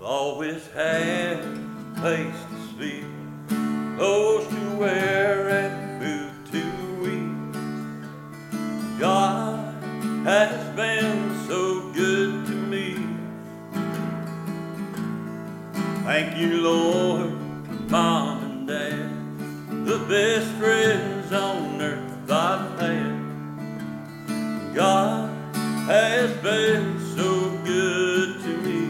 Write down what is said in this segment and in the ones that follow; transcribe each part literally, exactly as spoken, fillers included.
always had a place to sleep, clothes to wear and food to eat. God has been so good to me. Thank you, Lord, Mom and Dad, the best friends on earth I've had. God has been so good to me.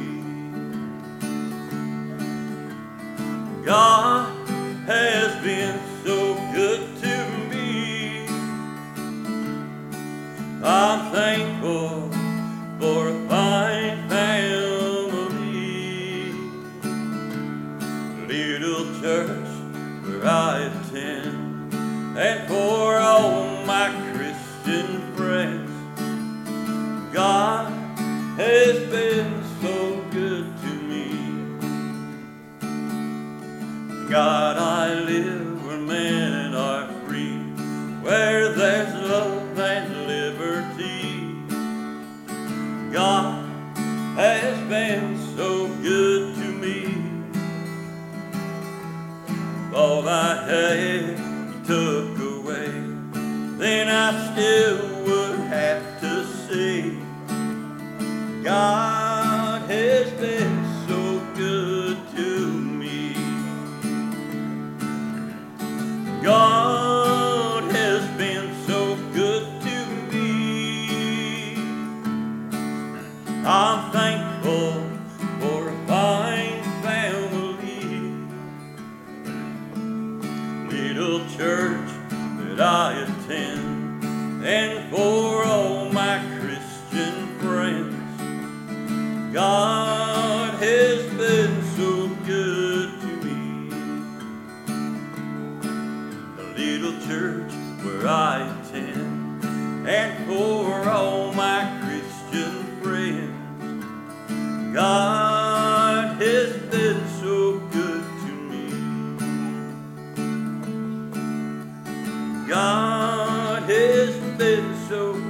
God has been so good to me. I'm thankful for a fine family, little church where I attend, and for all my Christian friends. God has been so good to me. God, I live where men are free, where there's love and liberty. God has been so good to me. All I had He took away, then I still would have to say, God has been so good to me. God has been so good to me. I'm thankful for a fine family, little church that I attend, and for all my Christian friends. God has been so good to me. The little church where I attend, and for all my Christian friends. God has been so good to me. God has been so